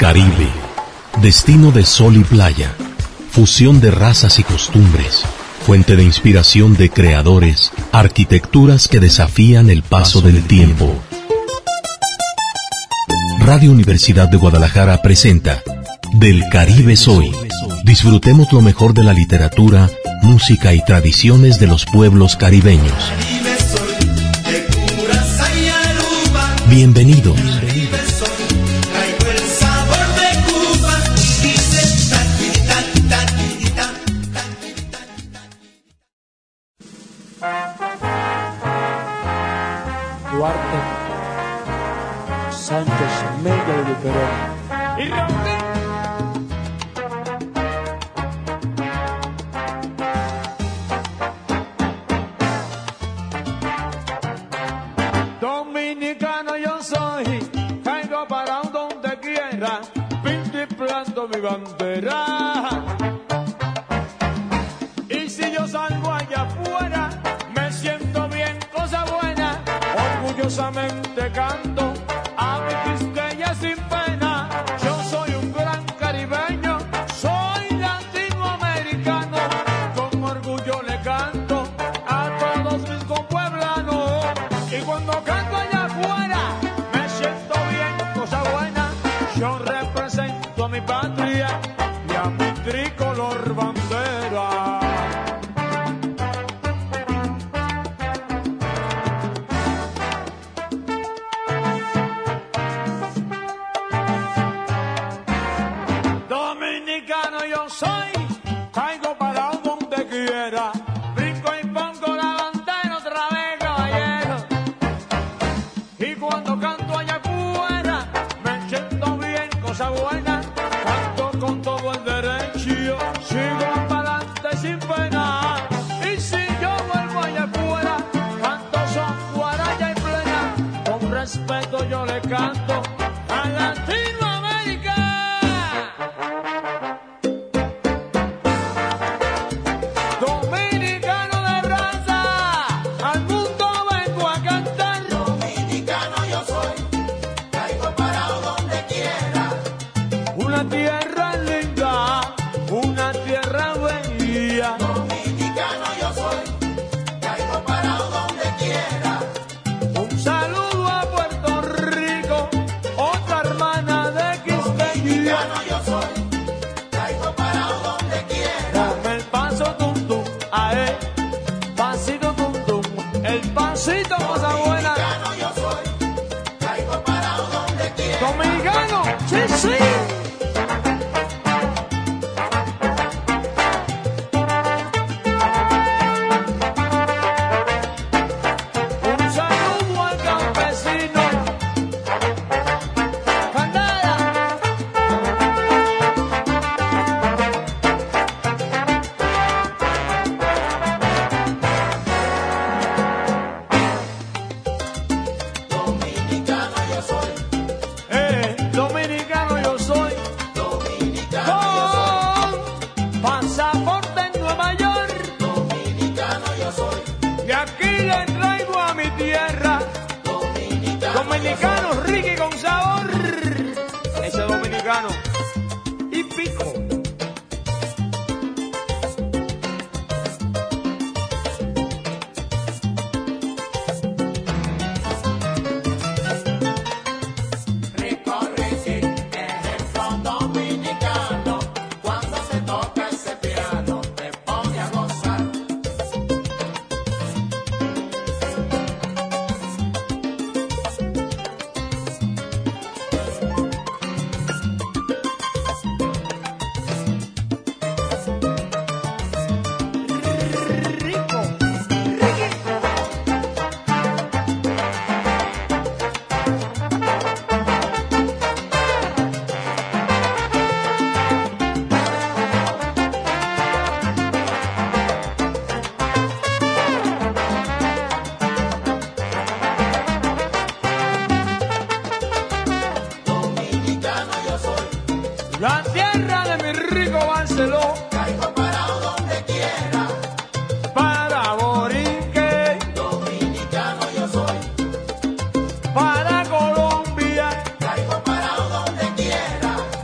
Caribe, destino de sol y playa, fusión de razas y costumbres, fuente de inspiración de creadores, arquitecturas que desafían el paso del tiempo. Radio Universidad de Guadalajara presenta Del Caribe Soy. Disfrutemos lo mejor de la literatura, música y tradiciones de los pueblos caribeños. Bienvenidos. Duarte, Sánchez, Mella de Luperón. Y dominicano yo soy, caigo para donde quiera, pinto y planto mi bandera. Y si yo salgo allá afuera, me siento bien, cosa buena, orgullosamente canto a mi Quisqueya sin pena. Yo soy un gran caribeño, soy latinoamericano, con orgullo le canto a todos mis compueblanos. Y cuando canto allá afuera, me siento bien, cosa buena, yo represento a mi patria y a mi tricolor bandera. Dominicano yo soy, caigo para donde quiera, brinco y pongo la bandera otra vez, caballero. Y cuando canto allá afuera, me siento bien, cosa buena, canto con todo el derecho, sigo para adelante sin pena. Y si yo vuelvo allá afuera, canto son guaraya y plena, con respeto yo le canto a Latinoamérica. Dominicano de raza, al mundo vengo a cantar. Dominicano yo soy, caigo parado donde quiera. Una tierra linda, una tierra bella. Dominicano yo soy, caigo parado donde quiera. Un saludo a Puerto Rico, otra hermana de Quisqueya. Dominicano yo soy, caigo parado donde quiera. Dame el paso tum tum, ae, pasito tum tum, el pasito cosa buena. Dominicano yo soy, caigo parado donde quiera. Dominicano, sí, sí. Un saludo al campesino. Candela. Dominicano yo soy, Dominicano yo soy. dominicano yo soy, Con pasaporte en Nueva York. dominicano yo soy, Y aquí le traigo a mi tierra. dominicano. Dominicano, rico y con sabor. Ese dominicano. Y pico. Recorre sin ejemplo dominicano, cuando se toca ese piano te pone a gozar. Rico. Dominicano yo soy, La tierra de mi rico Barceló. caigo parado donde quiera. Para Borique. Dominicano yo soy, Para Colombia. caigo parado donde quiera.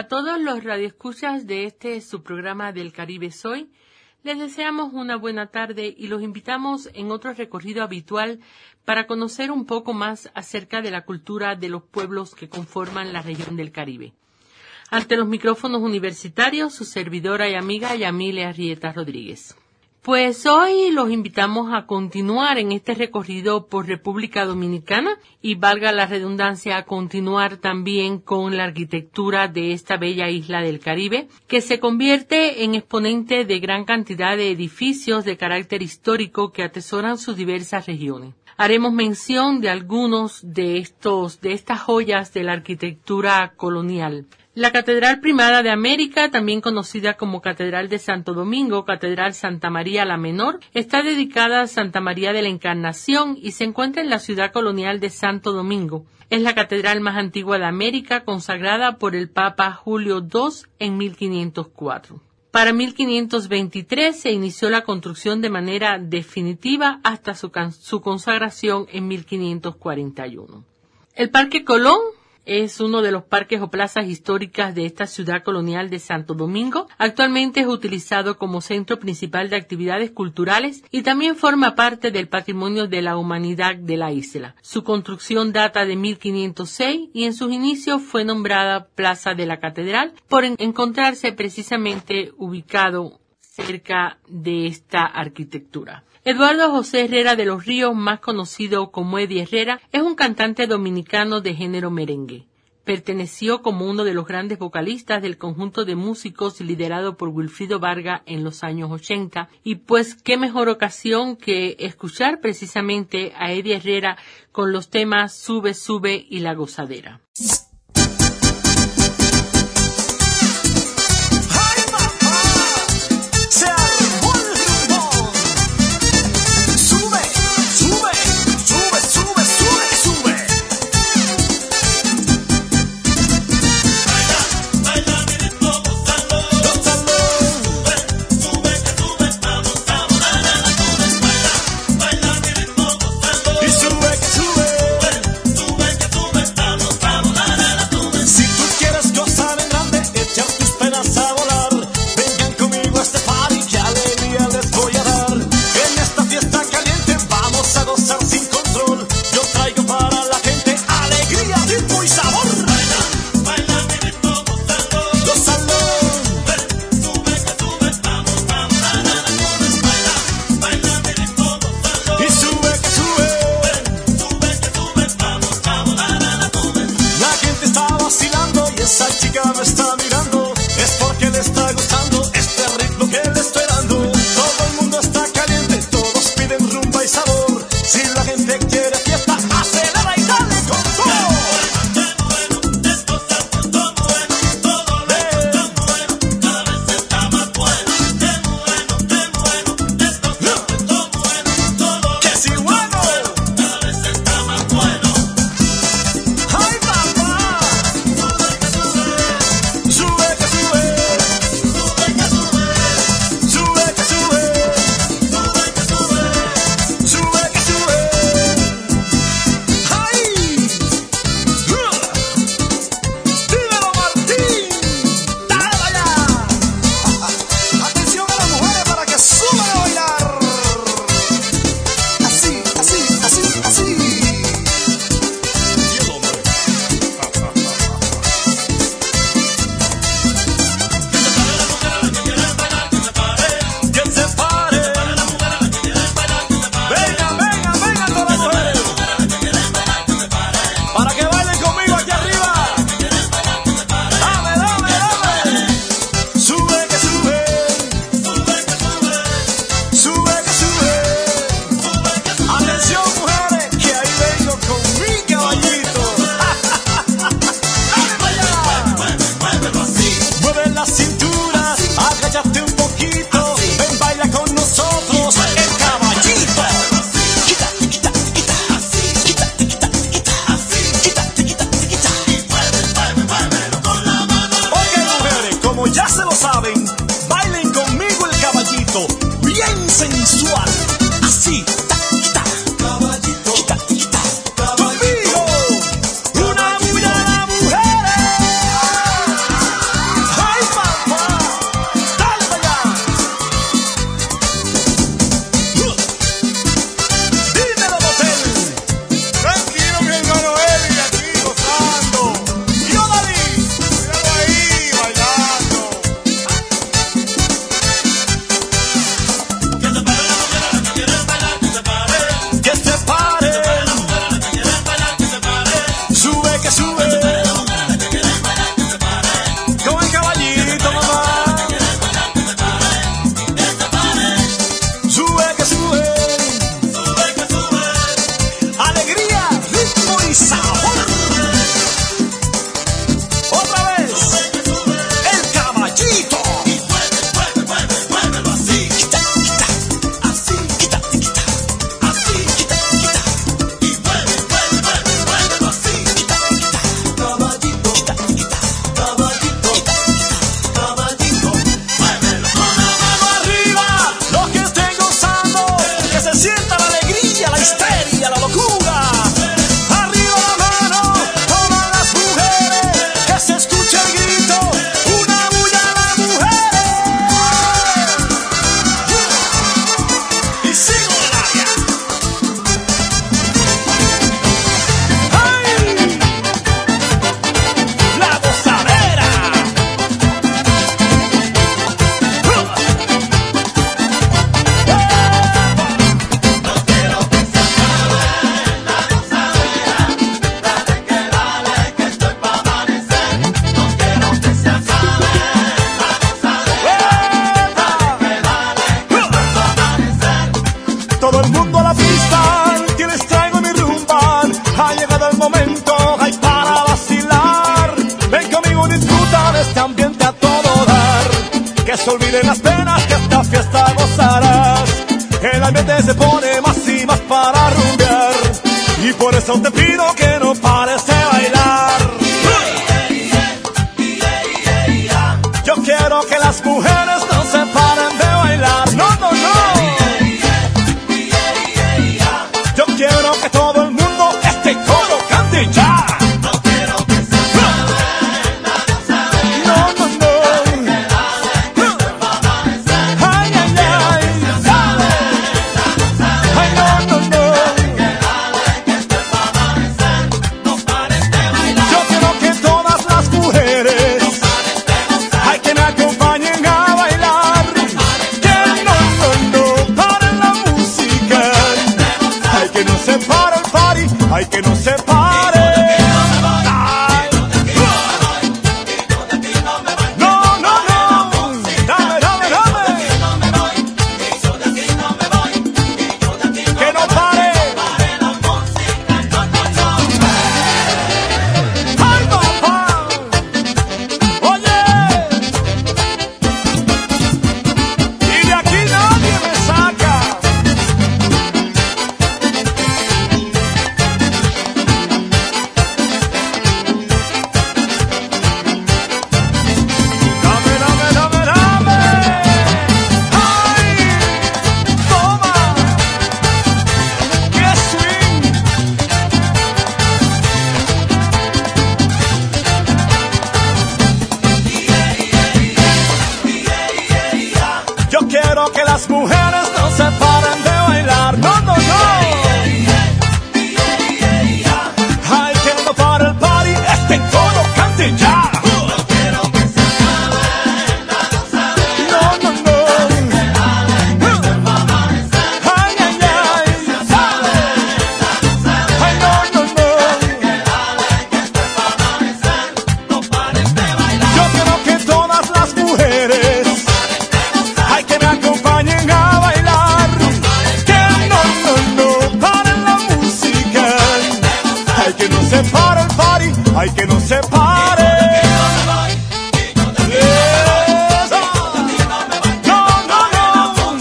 A todos los radioescuchas de su programa del Caribe Soy, les deseamos una buena tarde y los invitamos en otro recorrido habitual para conocer un poco más acerca de la cultura de los pueblos que conforman la región del Caribe. Ante los micrófonos universitarios, su servidora y amiga Yamile Arrieta Rodríguez. Pues hoy los invitamos a continuar en este recorrido por República Dominicana y, valga la redundancia, a continuar también con la arquitectura de esta bella isla del Caribe, que se convierte en exponente de gran cantidad de edificios de carácter histórico que atesoran sus diversas regiones. Haremos mención de algunos de estas joyas de la arquitectura colonial. La Catedral Primada de América, también conocida como Catedral de Santo Domingo, Catedral Santa María la Menor, está dedicada a Santa María de la Encarnación y se encuentra en la ciudad colonial de Santo Domingo. Es la catedral más antigua de América, consagrada por el Papa Julio II en 1504. Para 1523 se inició la construcción de manera definitiva hasta su consagración en 1541. El Parque Colón es uno de los parques o plazas históricas de esta ciudad colonial de Santo Domingo. Actualmente es utilizado como centro principal de actividades culturales y también forma parte del patrimonio de la humanidad de la isla. Su construcción data de 1506 y en sus inicios fue nombrada Plaza de la Catedral por encontrarse precisamente ubicado cerca de esta arquitectura. Eduardo José Herrera de los Ríos, más conocido como Eddie Herrera, es un cantante dominicano de género merengue. Perteneció como uno de los grandes vocalistas del conjunto de músicos liderado por Wilfrido Vargas en los años 80. Y pues qué mejor ocasión que escuchar precisamente a Eddie Herrera con los temas Sube, Sube y La Gozadera. se olviden las penas, que esta fiesta gozarás. El ambiente se pone más y más para rumbear, y por eso te pido que no pares de bailar. Yo quiero que las mujeres no se paren de bailar. No, no, no. Yo quiero que todo el mundo este coro cante ya. No quiero que se paren, nadie sabe. No, no, no. Ay, ay, ay. Ay, no, no, no. Yo quiero que todas las mujeres hay que me acompañen a bailar. Que no, no, no paren la música. Hay que no se pare el party. Hay que no se pare. Ay. No, no, no. Dame, dame, dame. Que no pare. Ay, papá. Oye. Y de aquí nadie me saca. Dame, dame, dame, dame. Ay, toma. Qué swing. Yo quiero que las mujeres no se paren de bailar. No, no, no. Ay, que no pare el party. Este coro cante ya. No, no, no. Ay, ay, ay. Ay, no, no, no. Yo quiero que todas las mujeres hay que me acompañen a bailar. Que no, no, no paren la música. Hay que no se pare el party. Hay que no se pare. Eso. No, no, no.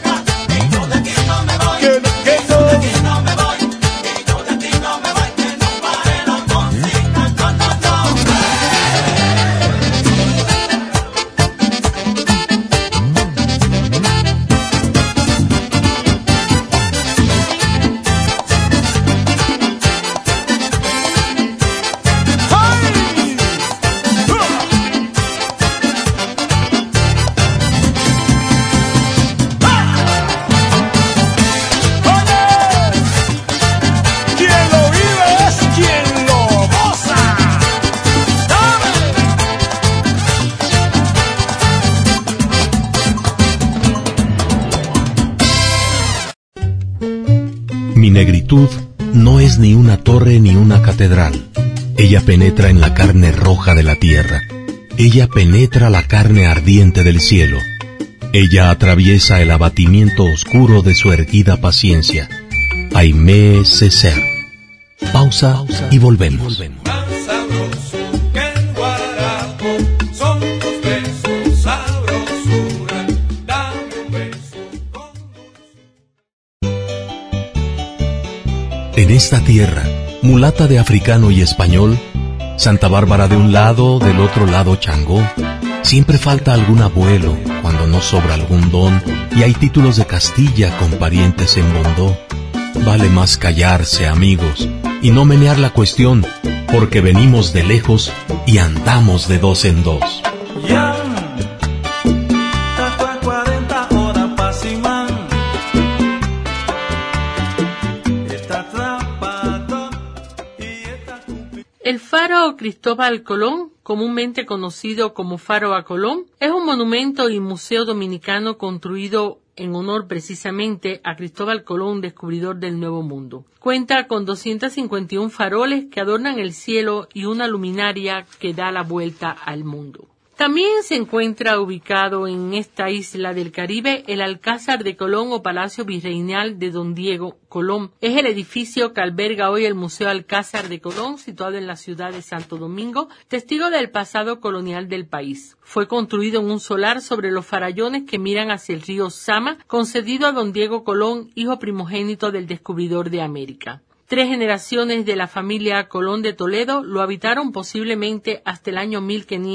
Que no, que no. ¡Ay! ¡Oye! Quien lo vive es quien lo goza. ¡Dame! Mi negritud no es ni una torre ni una catedral. Ella penetra en la carne roja de la tierra. Ella penetra la carne ardiente del cielo. Ella atraviesa el abatimiento oscuro de su erguida paciencia. Aimé Césaire. Pausa y volvemos. Más sabroso que el guarapo son tus besos, sabrosura. Dame un beso con En esta tierra, mulata de africano y español, Santa Bárbara de un lado, del otro lado Changó, siempre falta algún abuelo cuando no sobra algún don y hay títulos de Castilla con parientes en Bondó. Vale más callarse, amigos, y no menear la cuestión, porque venimos de lejos y andamos de dos en dos. El Faro Cristóbal Colón, comúnmente conocido como Faro a Colón, es un monumento y museo dominicano construido en honor precisamente a Cristóbal Colón, descubridor del Nuevo Mundo. Cuenta con 251 faroles que adornan el cielo y una luminaria que da la vuelta al mundo. También se encuentra ubicado en esta isla del Caribe el Alcázar de Colón o Palacio Virreinal de Don Diego Colón. Es el edificio que alberga hoy el Museo Alcázar de Colón, situado en la ciudad de Santo Domingo, testigo del pasado colonial del país. Fue construido en un solar sobre los farallones que miran hacia el río Sama, concedido a Don Diego Colón, hijo primogénito del descubridor de América. 3 generaciones de la familia Colón de Toledo lo habitaron posiblemente hasta el año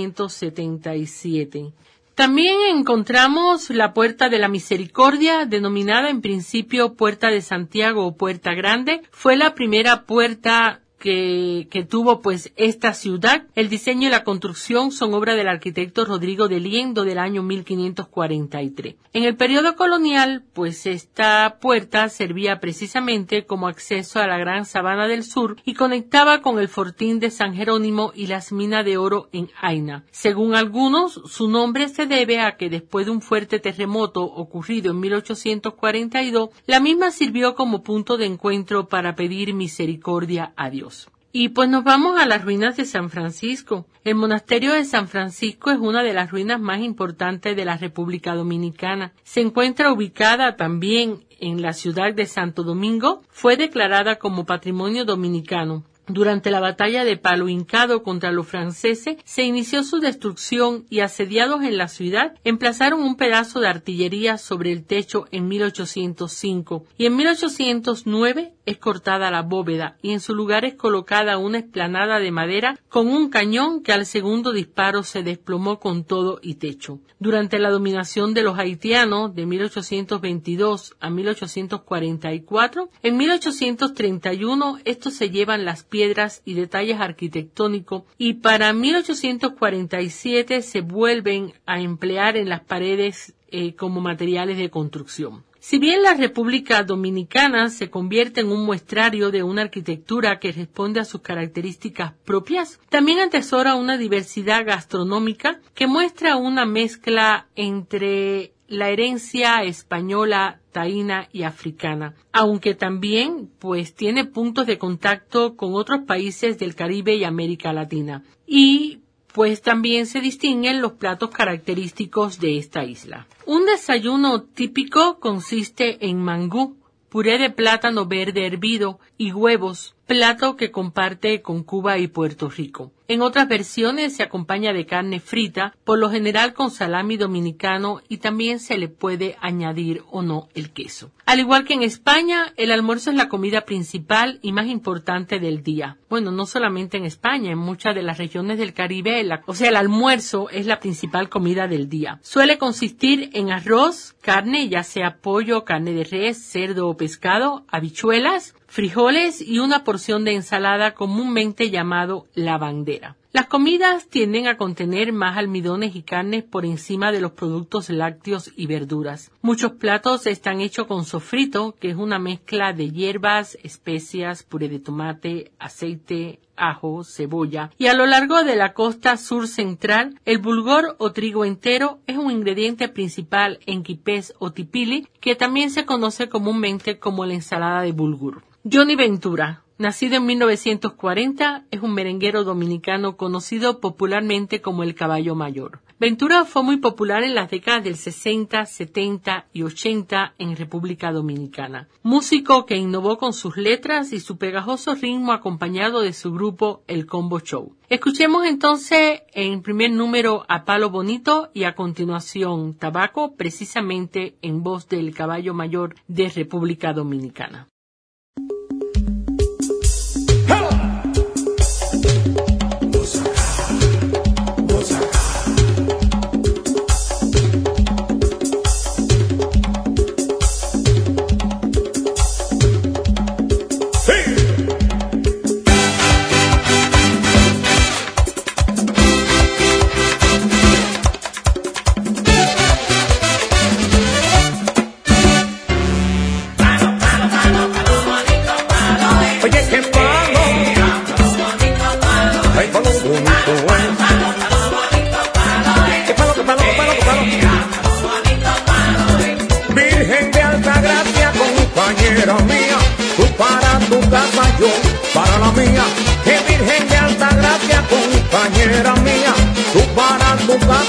1577. También encontramos la Puerta de la Misericordia, denominada en principio Puerta de Santiago o Puerta Grande. Fue la primera puerta que tuvo pues esta ciudad. El diseño y la construcción son obra del arquitecto Rodrigo de Liendo del año 1543. En el periodo colonial, pues esta puerta servía precisamente como acceso a la Gran Sabana del Sur y conectaba con el fortín de San Jerónimo y las minas de oro en Haina. Según algunos, su nombre se debe a que después de un fuerte terremoto ocurrido en 1842, la misma sirvió como punto de encuentro para pedir misericordia a Dios. Y pues nos vamos a las ruinas de San Francisco. El monasterio de San Francisco es una de las ruinas más importantes de la República Dominicana. Se encuentra ubicada también en la ciudad de Santo Domingo. Fue declarada como Patrimonio Dominicano. Durante la batalla de Palo Hincado contra los franceses, se inició su destrucción y asediados en la ciudad, emplazaron un pedazo de artillería sobre el techo en 1805 y en 1809 es cortada la bóveda y en su lugar es colocada una explanada de madera con un cañón que al segundo disparo se desplomó con todo y techo. Durante la dominación de los haitianos de 1822 a 1844, en 1831 estos se llevan las piedras y detalles arquitectónicos y para 1847 se vuelven a emplear en las paredes como materiales de construcción. Si bien la República Dominicana se convierte en un muestrario de una arquitectura que responde a sus características propias, también atesora una diversidad gastronómica que muestra una mezcla entre la herencia española, taína y africana, aunque también pues tiene puntos de contacto con otros países del Caribe y América Latina. Y pues también se distinguen los platos característicos de esta isla. Un desayuno típico consiste en mangú, puré de plátano verde hervido y huevos, plato que comparte con Cuba y Puerto Rico. En otras versiones se acompaña de carne frita, por lo general con salami dominicano y también se le puede añadir o no el queso. Al igual que en España, el almuerzo es la comida principal y más importante del día. Bueno, no solamente en España, en muchas de las regiones del Caribe, el almuerzo es la principal comida del día. Suele consistir en arroz, carne, ya sea pollo, carne de res, cerdo o pescado, habichuelas, frijoles y una porción de ensalada comúnmente llamado la bandera. Las comidas tienden a contener más almidones y carnes por encima de los productos lácteos y verduras. Muchos platos están hechos con sofrito, que es una mezcla de hierbas, especias, puré de tomate, aceite, ajo, cebolla. Y a lo largo de la costa sur central, el bulgur o trigo entero es un ingrediente principal en quipés o tipili, que también se conoce comúnmente como la ensalada de bulgur. Johnny Ventura, nacido en 1940, es un merenguero dominicano conocido popularmente como el Caballo Mayor. Ventura fue muy popular en las décadas del 60, 70 y 80 en República Dominicana. Músico que innovó con sus letras y su pegajoso ritmo acompañado de su grupo El Combo Show. Escuchemos entonces en primer número a Palo Bonito y a continuación Tabaco, precisamente en voz del Caballo Mayor de República Dominicana. Para la mía, que Virgen de Alta Gracia, compañera mía, tú para tu casa.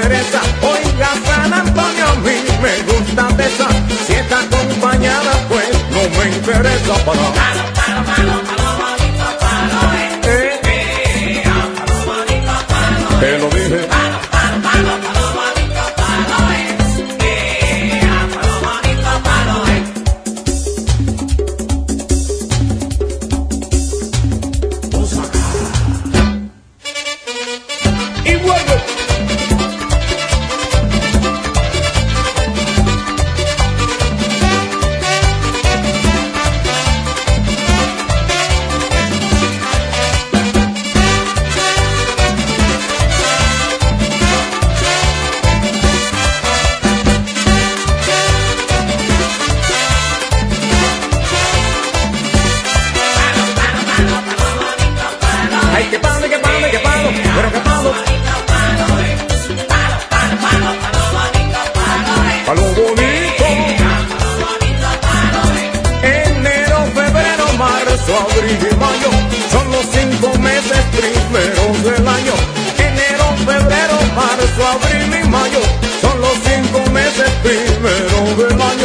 interesa. Oiga, San Antonio, a mí me gusta de esa. Si está acompañada, pues no me interesa para nada. Te lo dije. Y vuelve. Ay, qué palo, qué palo, qué palo, pero qué palo. Palo bonito. Enero, febrero, marzo, abril y mayo son los 5 meses primeros del año. Enero, febrero, marzo, abril y mayo son los 5 meses primeros del año.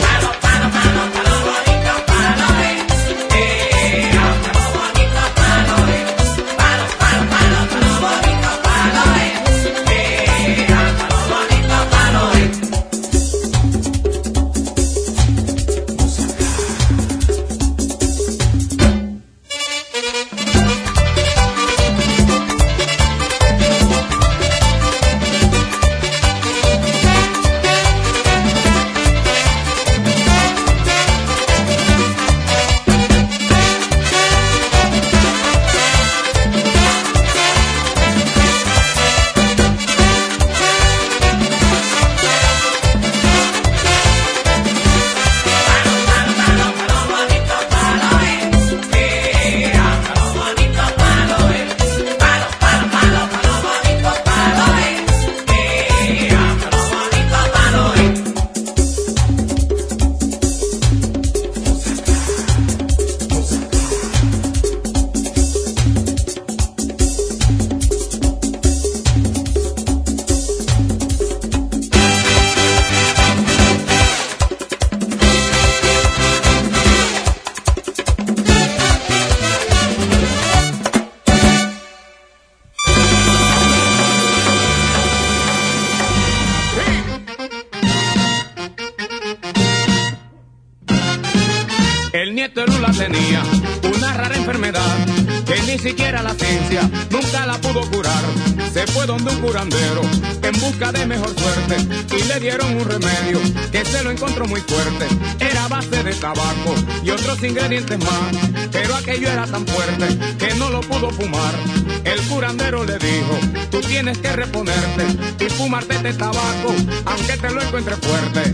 El nieto de Lula tenía una rara enfermedad que ni siquiera la ciencia nunca la pudo curar. Se fue donde un curandero en busca de mejor suerte y le dieron un remedio que se lo encontró muy fuerte. Era a base de tabaco y otros ingredientes más, pero aquello era tan fuerte que no lo pudo fumar. El curandero le dijo: tú tienes que reponerte y fumarte este tabaco aunque te lo encuentres fuerte.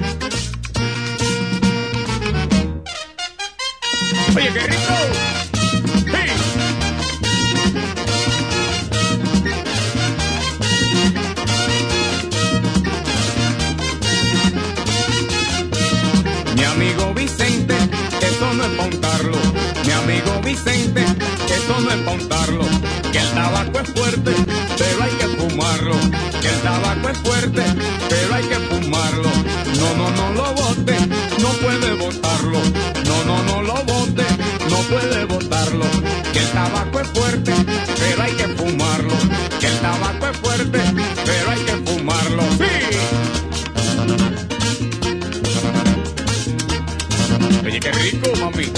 Oye, qué rico. ¡Hey! Mi amigo Vicente, eso no es pa' untarlo. Mi amigo Vicente, eso no es pa' untarlo. Que el tabaco es fuerte, pero hay que fumarlo. Que el tabaco es fuerte, pero hay que fumarlo. No, no, no lo bote, no puede botarlo. No, no, no lo bote, no puede botarlo. Que el tabaco es fuerte, pero hay que fumarlo. Que el tabaco es fuerte, pero hay que fumarlo. ¡Sí! Oye, qué rico, mami.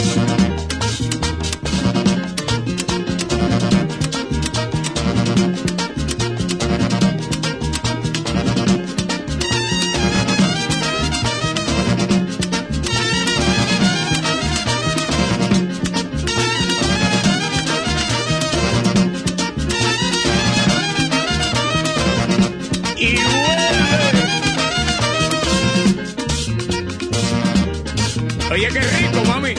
Y vuelve. Oye, qué rico, mami.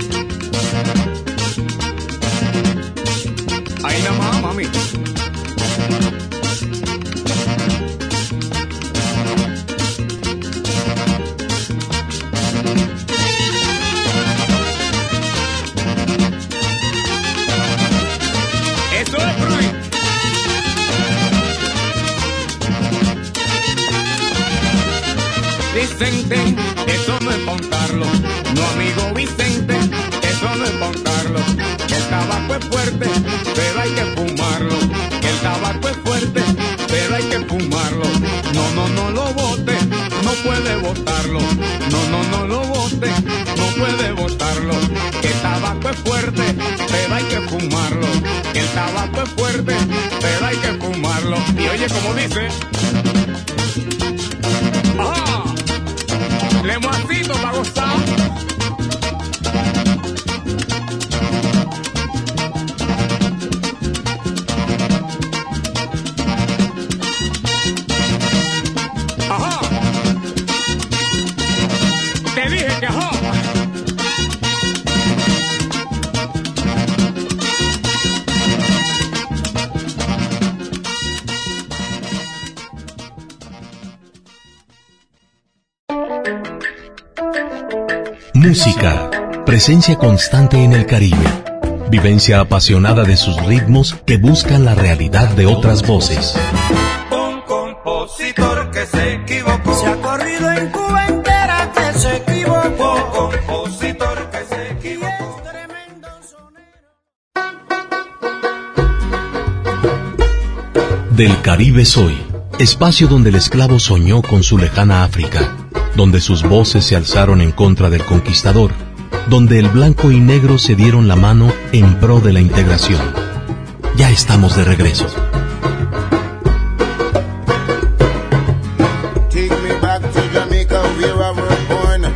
Ahí nada más, mami. Eso es, Bruy. Vicente, eso no es contarlo. No, amigo Vicente, eso no es contarlo. Que el tabaco es fuerte, pero hay que fumarlo. Que el tabaco es fuerte, pero hay que fumarlo. No, no, no lo bote, no puede botarlo. No, no, no lo bote, no puede botarlo. Que el tabaco es fuerte, pero hay que fumarlo. Que el tabaco es fuerte, pero hay que fumarlo. Y oye como dice, ¡ajá! Lemoncito para gozar. Ajá. Te dije que ajá. Música, presencia constante en el Caribe, vivencia apasionada de sus ritmos que buscan la realidad de otras voces. Un compositor que se equivocó. Se ha corrido en Cuba entera que se equivocó. Un compositor que se equivocó. Es tremendo sonero. Del Caribe soy, espacio donde el esclavo soñó con su lejana África, donde sus voces se alzaron en contra del conquistador, donde el blanco y negro se dieron la mano en pro de la integración. Ya estamos de regreso. Take me back to Jamaica where I was born.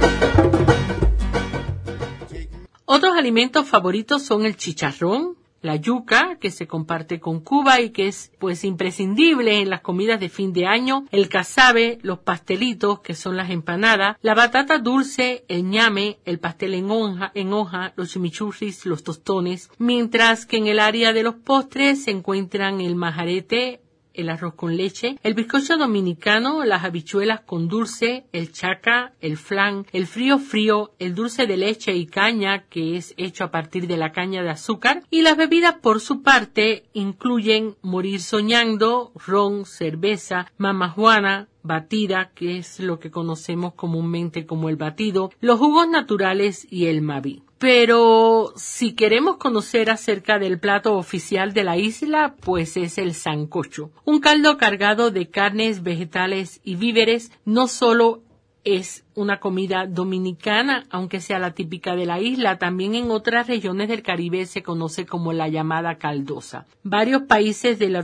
Otros alimentos favoritos son el chicharrón, la yuca, que se comparte con Cuba y que es pues imprescindible en las comidas de fin de año, el casabe, los pastelitos, que son las empanadas, la batata dulce, el ñame, el pastel en hoja, los chimichurris, los tostones, mientras que en el área de los postres se encuentran el majarete, el arroz con leche, el bizcocho dominicano, las habichuelas con dulce, el chaca, el flan, el frío, el dulce de leche y caña, que es hecho a partir de la caña de azúcar, y las bebidas por su parte incluyen morir soñando, ron, cerveza, mama juana, batida, que es lo que conocemos comúnmente como el batido, los jugos naturales y el maví. Pero si queremos conocer acerca del plato oficial de la isla, pues es el sancocho. Un caldo cargado de carnes, vegetales y víveres. No solo es una comida dominicana, aunque sea la típica de la isla, también en otras regiones del Caribe se conoce como la llamada caldosa. Varios países de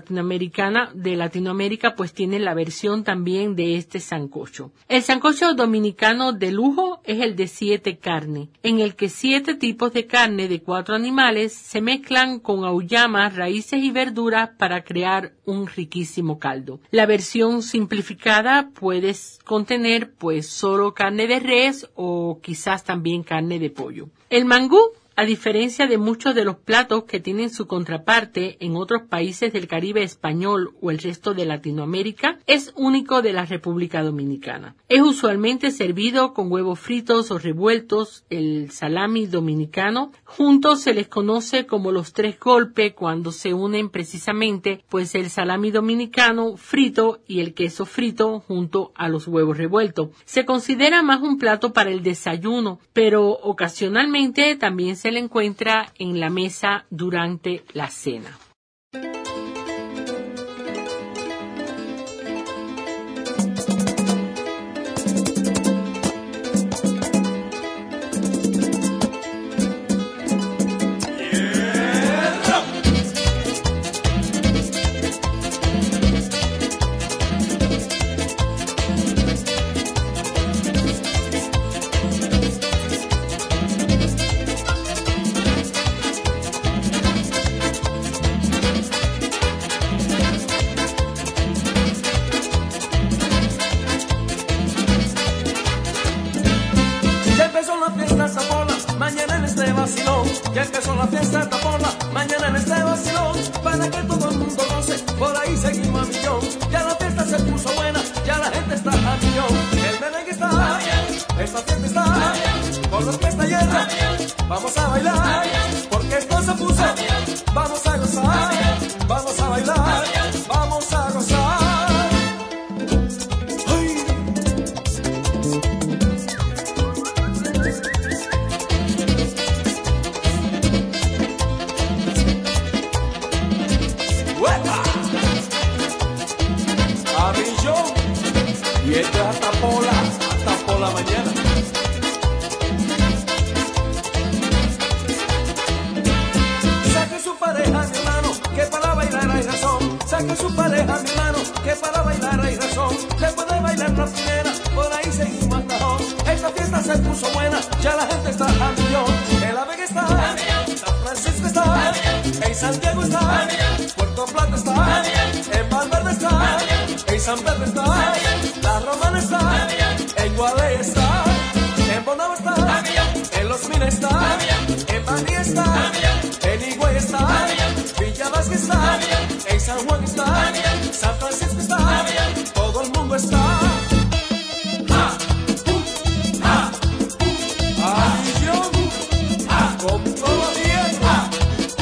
Latinoamérica pues tienen la versión también de este sancocho. El sancocho dominicano de lujo es el de 7 carnes, en el que 7 tipos de carne de 4 animales se mezclan con auyamas, raíces y verduras para crear un riquísimo caldo. La versión simplificada puede contener pues solo carne de res o quizás también carne de pollo. El mangú, a diferencia de muchos de los platos que tienen su contraparte en otros países del Caribe español o el resto de Latinoamérica, es único de la República Dominicana. Es usualmente servido con huevos fritos o revueltos, el salami dominicano. Juntos se les conoce como los 3 golpes cuando se unen precisamente pues el salami dominicano frito y el queso frito junto a los huevos revueltos. Se considera más un plato para el desayuno, pero ocasionalmente también se le encuentra en la mesa durante la cena. Ya empezó la fiesta tapona, mañana en este vacilón, para que todo el mundo goce, por ahí seguimos a millón. Ya la fiesta se puso buena, ya la gente está a millón. El merengue está, esta fiesta está, con la orquesta llena, vamos a bailar, porque esto se puso, vamos a gozar, vamos a bailar, vamos a gozar. ¡Ay! mañana. Saque su pareja, mi hermano, que para bailar hay razón. Saque su pareja, mi hermano, que para bailar hay razón. Se puede bailar la primera, por ahí seguimos hasta dos. Esta fiesta se puso buena, ya la gente está a millón. En La Vega está, San Francisco está, en Santiago está, Puerto Plata está, en Valverde está, en San Pedro está, La Romana está, en Gualey está, en Bonao está, en Los Minas está, en Bahía está, en Higüey está, Villa Vázquez está, en San Juan está, San Francisco está, todo el mundo está. Con todo tierra.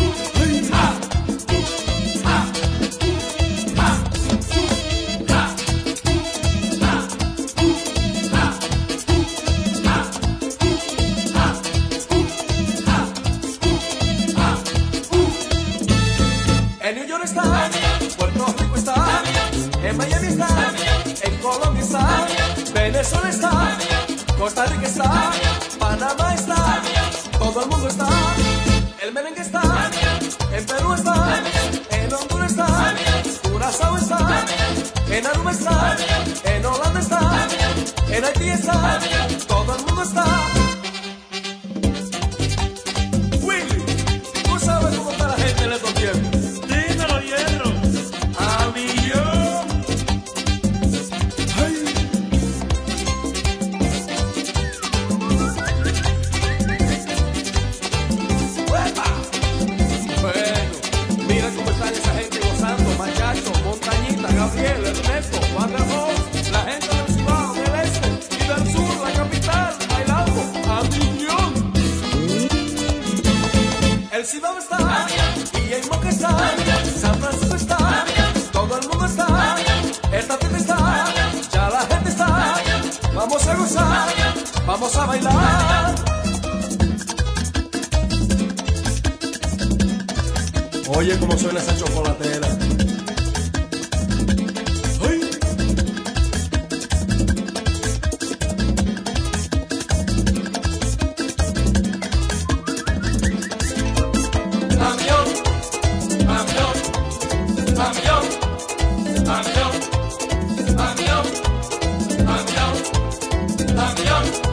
En New York está, Puerto Rico está, en Miami está, en Colombia está, Venezuela está, Costa Rica está, Panamá está, todo el mundo está, el merengue está, en Perú está, en Honduras está, Curazao está, en Aruba está, en Holanda está, en Haití está, todo el mundo está. Willy, tú sabes cómo está la gente en estos tiempos. Dímelo, hierro. A millón. Ay. Bueno, mira cómo están esa gente gozando, Machacho, Montañita, Gabriel, Ernesto, Juan Ramón, la gente del Cibao, del Este y del Sur, la capital, bailando a millón. El Cibao está, y en Moca está, San Francisco está, todo el mundo está, esta fiesta está, ya la gente está, vamos a gozar, vamos a bailar. Oye cómo suena esa chocolatera. ¡Ay! Avión, avión, avión, avión, avión, avión, avión.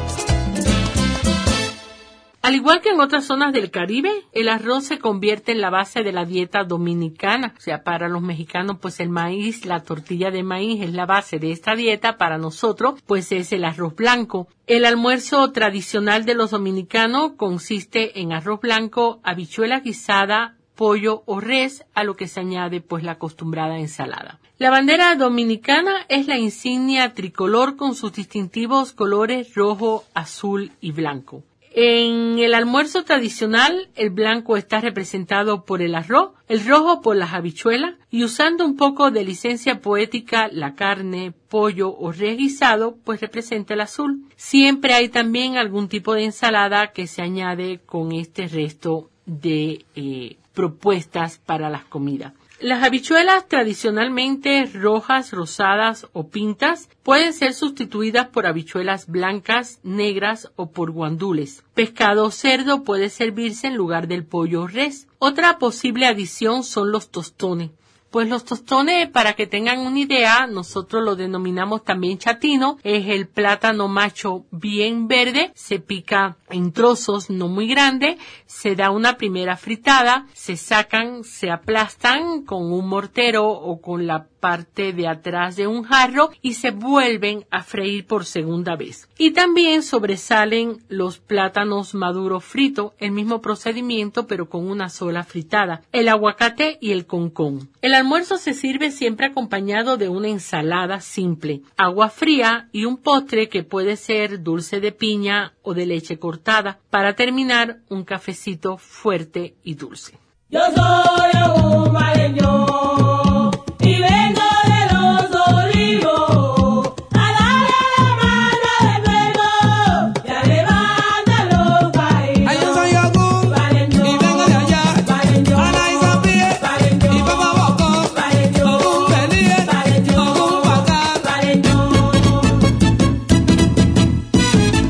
Al igual que en otras zonas del Caribe, el arroz se convierte en la base de la dieta dominicana. O sea, para los mexicanos, pues el maíz, la tortilla de maíz es la base de esta dieta. Para nosotros, pues es el arroz blanco. El almuerzo tradicional de los dominicanos consiste en arroz blanco, habichuela guisada, pollo o res, a lo que se añade pues la acostumbrada ensalada. La bandera dominicana es la insignia tricolor con sus distintivos colores rojo, azul y blanco. En el almuerzo tradicional, el blanco está representado por el arroz, el rojo por las habichuelas y usando un poco de licencia poética, la carne, pollo o res guisado, pues representa el azul. Siempre hay también algún tipo de ensalada que se añade con este resto de propuestas para las comidas. Las habichuelas tradicionalmente rojas, rosadas o pintas pueden ser sustituidas por habichuelas blancas, negras o por guandules. Pescado o cerdo puede servirse en lugar del pollo o res. Otra posible adición son los tostones. Pues los tostones, para que tengan una idea, nosotros lo denominamos también chatino. Es el plátano macho bien verde, se pica en trozos no muy grandes, se da una primera fritada, se sacan, se aplastan con un mortero o con la parte de atrás de un jarro y se vuelven a freír por segunda vez. Y también sobresalen los plátanos maduros fritos, el mismo procedimiento pero con una sola fritada, el aguacate y el concón. El almuerzo se sirve siempre acompañado de una ensalada simple, agua fría y un postre que puede ser dulce de piña o de leche cortada. Para terminar, un cafecito fuerte y dulce. Yo soy un maleño y vengo de los olivos a darle la mano de nuevo y a levantar los países. Ay, yo soy Agún y vengo de allá, Ana y Zapie y Papá Boco, Ogún Belie, Ogún Bacán.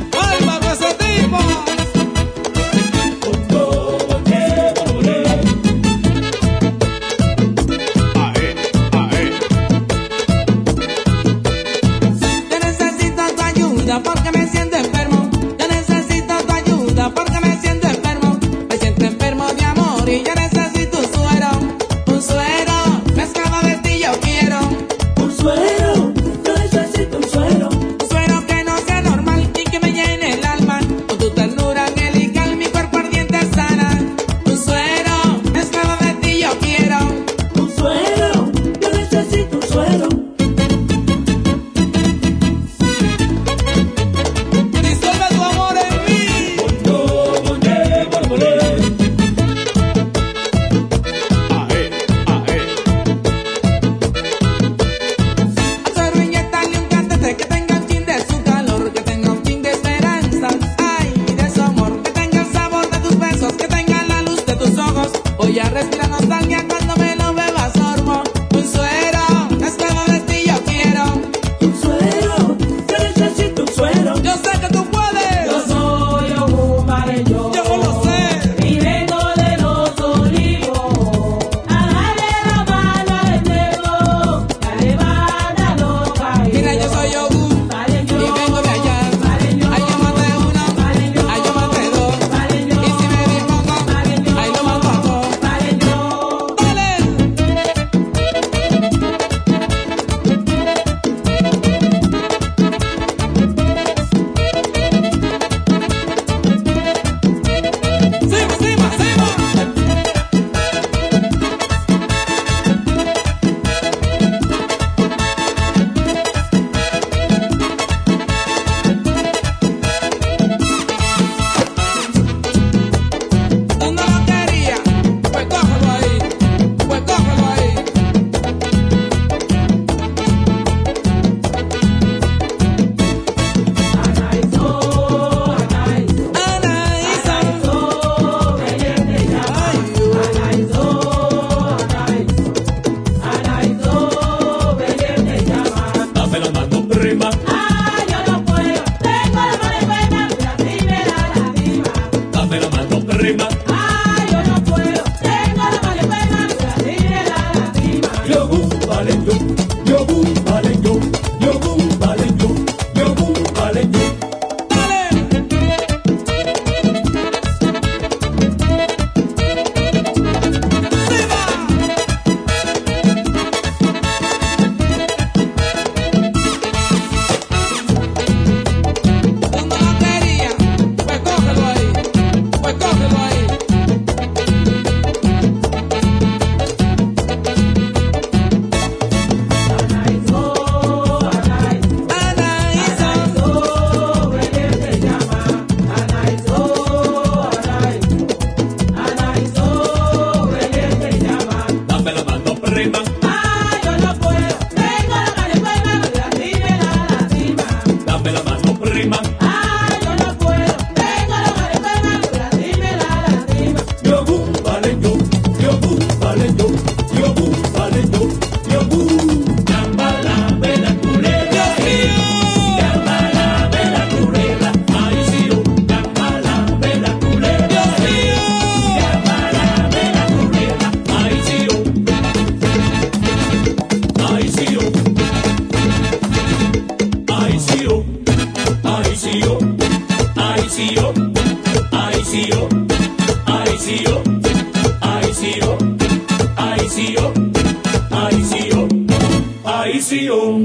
Ay, sí, yo. Ay, sí, yo. Ay, sí, yo. Ay, sí, yo. Ay, sí, yo. Ay, sí, yo. Ay, sí, yo.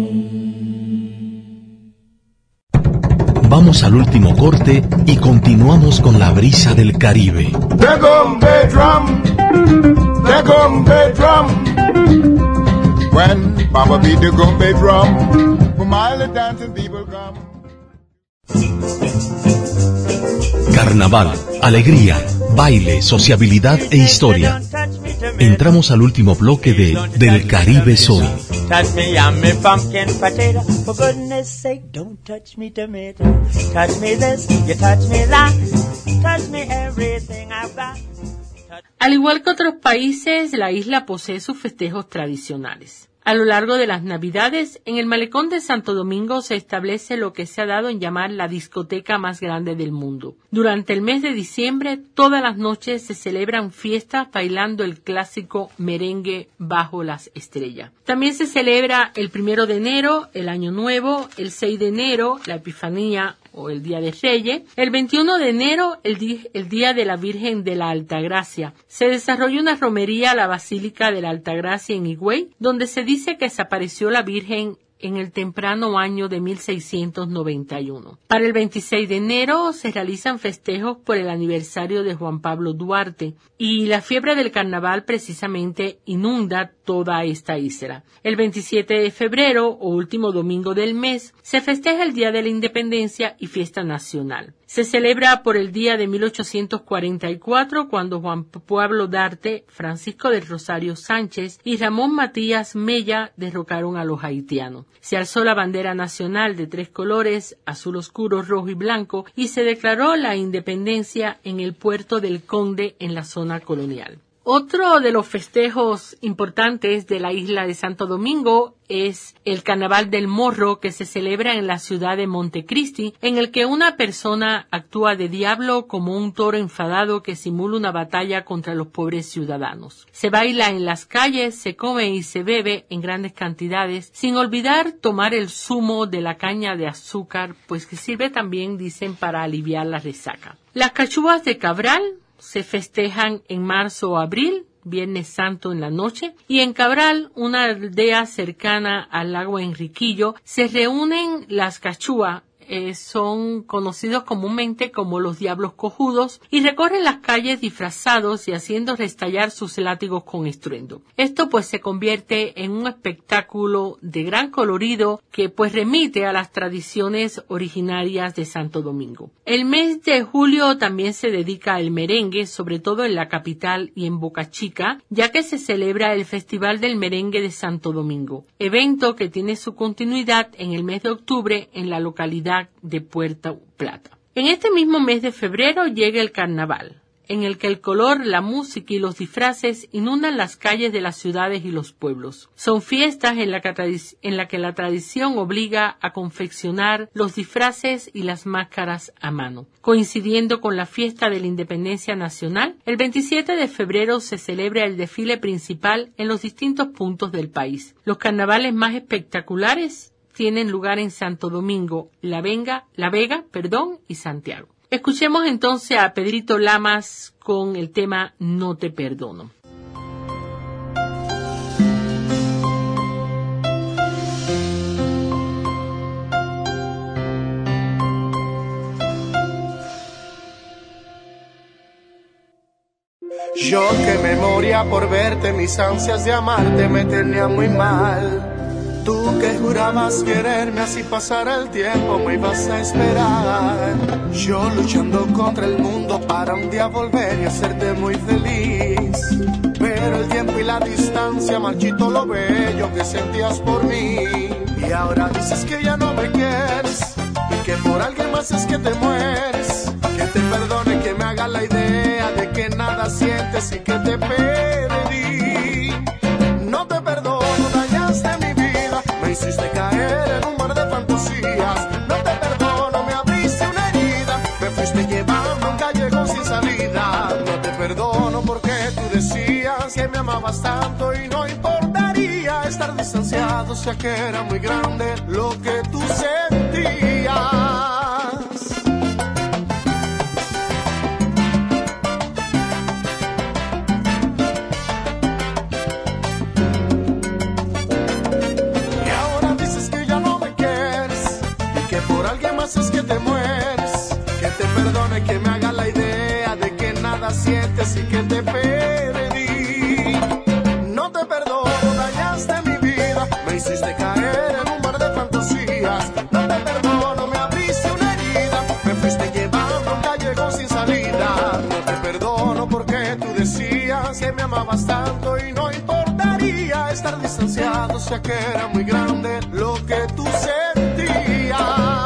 Vamos al último corte y continuamos con la brisa del Caribe. They're gonna be drum. They're gonna be drum. When Baba beat the gumbe drum, from all the dancing people come. Carnaval, alegría, baile, sociabilidad e historia. Entramos al último bloque de Del Caribe Soy. Touch me, I'm me pumpkin potato. For goodness sake, don't touch me tomato. Touch me this, you touch me that. Touch me everything I've got. Al igual que otros países, la isla posee sus festejos tradicionales. A lo largo de las Navidades, en el malecón de Santo Domingo se establece lo que se ha dado en llamar la discoteca más grande del mundo. Durante el mes de diciembre, todas las noches se celebran fiestas bailando el clásico merengue bajo las estrellas. También se celebra el 1 de enero, el Año Nuevo, el 6 de enero, la Epifanía o el Día de Reyes, el 21 de enero, el Día de la Virgen de la Altagracia. Se desarrolló una romería a la Basílica de la Altagracia en Higüey, donde se dice que desapareció la Virgen en el temprano año de 1691. Para el 26 de enero se realizan festejos por el aniversario de Juan Pablo Duarte y la fiebre del carnaval precisamente inunda toda esta isla. El 27 de febrero o último domingo del mes se festeja el Día de la Independencia y fiesta nacional. Se celebra por el día de 1844 cuando Juan Pablo Duarte, Francisco del Rosario Sánchez y Ramón Matías Mella derrocaron a los haitianos. Se alzó la bandera nacional de 3 colores, azul oscuro, rojo y blanco, y se declaró la independencia en el puerto del Conde en la zona colonial. Otro de los festejos importantes de la isla de Santo Domingo es el Carnaval del Morro, que se celebra en la ciudad de Montecristi, en el que una persona actúa de diablo como un toro enfadado que simula una batalla contra los pobres ciudadanos. Se baila en las calles, se come y se bebe en grandes cantidades, sin olvidar tomar el zumo de la caña de azúcar, pues que sirve también, dicen, para aliviar la resaca. Las cachúas de Cabral se festejan en marzo o abril, Viernes Santo en la noche, y en Cabral, una aldea cercana al lago Enriquillo, se reúnen las cachúas. Son conocidos comúnmente como los diablos cojudos y recorren las calles disfrazados y haciendo restallar sus látigos con estruendo. Esto pues se convierte en un espectáculo de gran colorido que pues remite a las tradiciones originarias de Santo Domingo. El mes de julio también se dedica al merengue, sobre todo en la capital y en Boca Chica, ya que se celebra el Festival del Merengue de Santo Domingo, evento que tiene su continuidad en el mes de octubre en la localidad de Puerto Plata. En este mismo mes de febrero llega el carnaval, en el que el color, la música y los disfraces inundan las calles de las ciudades y los pueblos. Son fiestas en la que la tradición obliga a confeccionar los disfraces y las máscaras a mano. Coincidiendo con la fiesta de la Independencia Nacional, el 27 de febrero se celebra el desfile principal en los distintos puntos del país. Los carnavales más espectaculares tienen lugar en Santo Domingo, La Vega, y Santiago. Escuchemos entonces a Pedrito Lamas con el tema No te perdono. Yo que me moría por verte, mis ansias de amarte me tenían muy mal. Tú que jurabas quererme, así pasara el tiempo me ibas a esperar. Yo luchando contra el mundo para un día volver y hacerte muy feliz. Pero el tiempo y la distancia marchitó lo bello que sentías por mí. Y ahora dices que ya no me quieres y que por alguien más es que te mueres. Que te perdone, que me haga la idea de que nada sientes y que te perdí. No te perdono, dañaste mi vida, me hiciste caer en un mar de fantasías. No te perdono, me abriste una herida, me fuiste llevando a un callejón sin salida. No te perdono porque tú decías que me amabas tanto y no importaría estar distanciados, ya que era muy grande lo que tú sentías. perdone que me haga la idea de que nada sientes y que te perdí. No te perdono, dañaste mi vida, me hiciste caer en un mar de fantasías. No te perdono, me abriste una herida, me fuiste llevando a un callejón sin salida. No te perdono porque tú decías que me amabas tanto y no importaría estar distanciado, ya que era muy grande lo que tú sentías.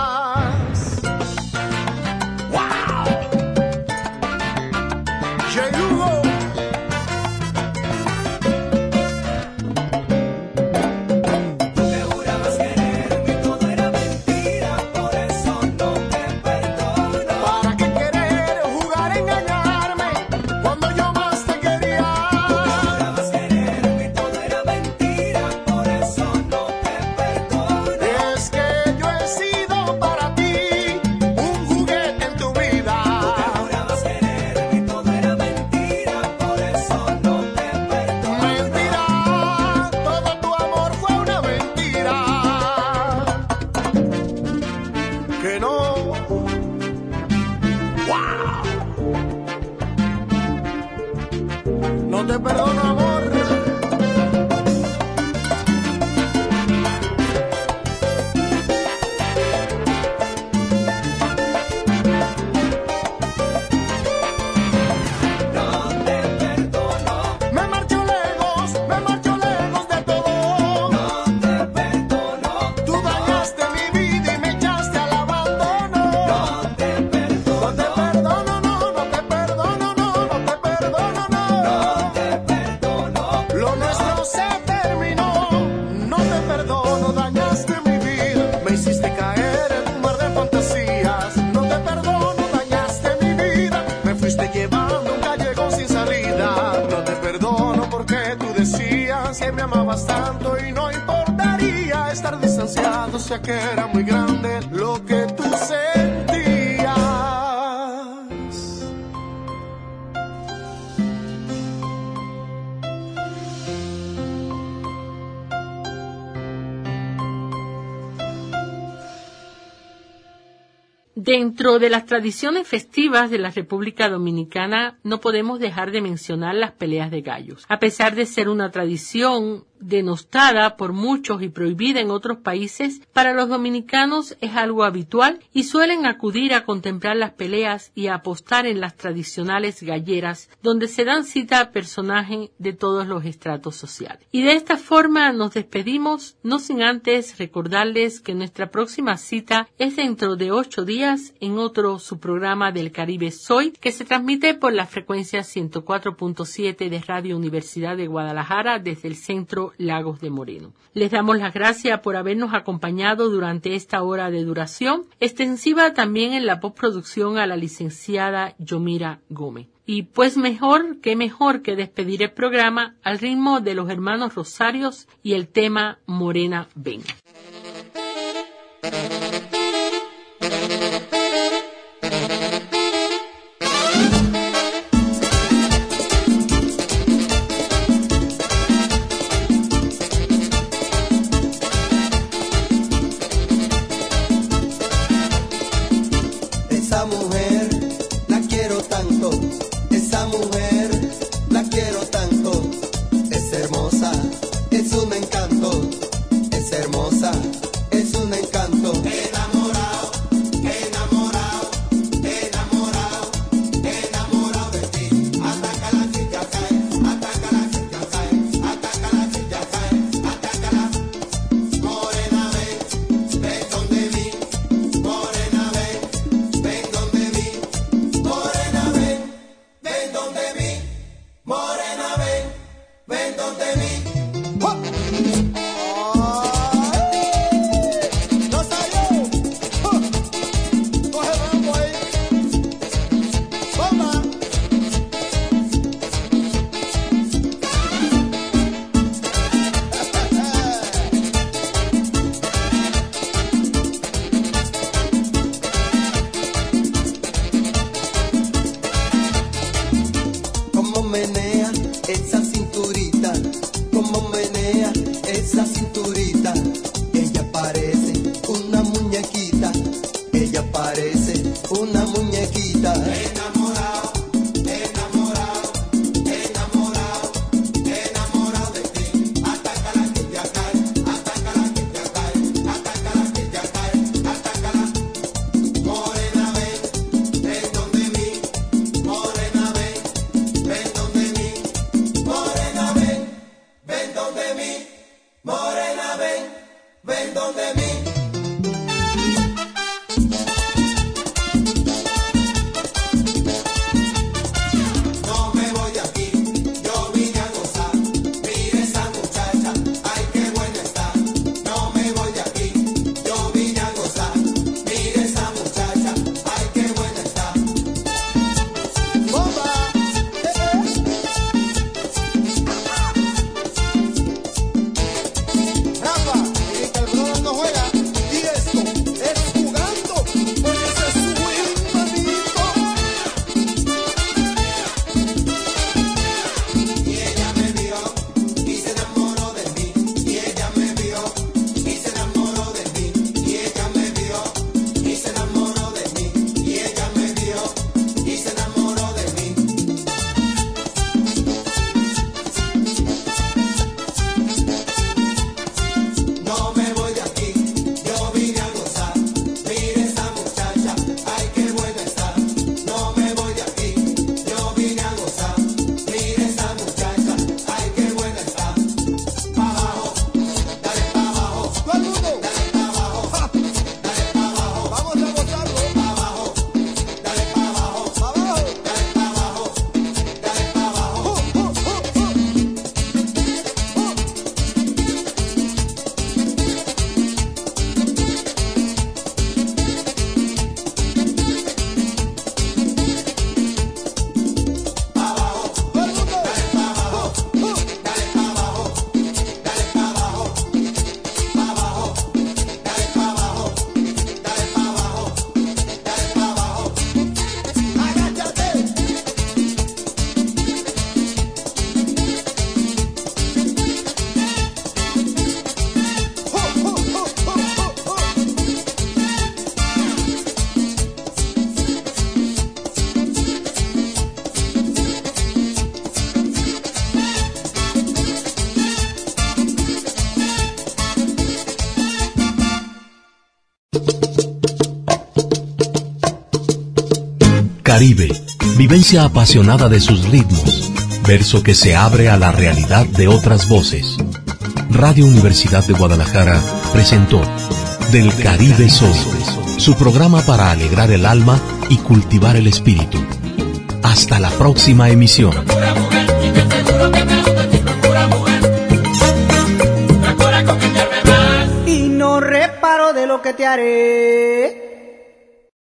Ya que era muy grande lo que tú sentías. Dentro de las tradiciones festivas de la República Dominicana no podemos dejar de mencionar las peleas de gallos. A pesar de ser una tradición denostada por muchos y prohibida en otros países, para los dominicanos es algo habitual y suelen acudir a contemplar las peleas y a apostar en las tradicionales galleras, donde se dan cita a personajes de todos los estratos sociales. Y de esta forma nos despedimos, no sin antes recordarles que nuestra próxima cita es dentro de 8 días en otro subprograma del Caribe Soy, que se transmite por la frecuencia 104.7 de Radio Universidad de Guadalajara desde el centro Lagos de Moreno. Les damos las gracias por habernos acompañado durante esta hora de duración, extensiva también en la postproducción a la licenciada Yomira Gómez. Y pues mejor que despedir el programa al ritmo de los hermanos Rosarios y el tema Morena Ven. Ella parece una muñequita boquita. Enamorado, enamorado, enamorado, enamorado de ti. Atácala que te acae, atácala que te acae, atácala que te acae, atácala. Morena ven donde mí, morena ven donde mí, morena ven donde mí, morena ven donde mí. No me voy de aquí, yo vine a gozar. Mire esa muchacha, ay qué buena está. No me voy de aquí, yo vine a gozar. Mire esa muchacha, ay qué buena está. ¡Bomba! Rafa, y que el brother no juega. Y esto es jugando, porque ese es su win, manito. Y ella me vio y se enamoró de mí. Y ella me vio y se enamoró de mí. Y ella me vio y se enamoró de mí. Y ella me vio y se enamoró de mí. No me voy de aquí, yo vine a gozar. Mire esa muchacha, ay qué buena está. No me voy de aquí, yo vine a gozar. Mire esa muchacha, ay qué buena está. Pa' abajo, dale pa' abajo. Todo el mundo. Dale pa' abajo, dale pa' abajo. Vamos a gozarlo. Pa' abajo, dale pa' abajo. Pa' abajo. Dale pa' abajo, dale pa' abajo. Todo el mundo. Dale pa' abajo, dale pa' abajo, dale pa' abajo, pa' abajo, dale pa' abajo, dale pa' abajo, dale pa' abajo. Agáchate. Caribe, vivencia apasionada de sus ritmos, verso que se abre a la realidad de otras voces. Radio Universidad de Guadalajara presentó Del Caribe Soy, su programa para alegrar el alma y cultivar el espíritu. Hasta la próxima emisión. Procura mujer, y te aseguro que me gusta si procura mujer. Procura coquetearme más. Y no reparo de lo que te haré.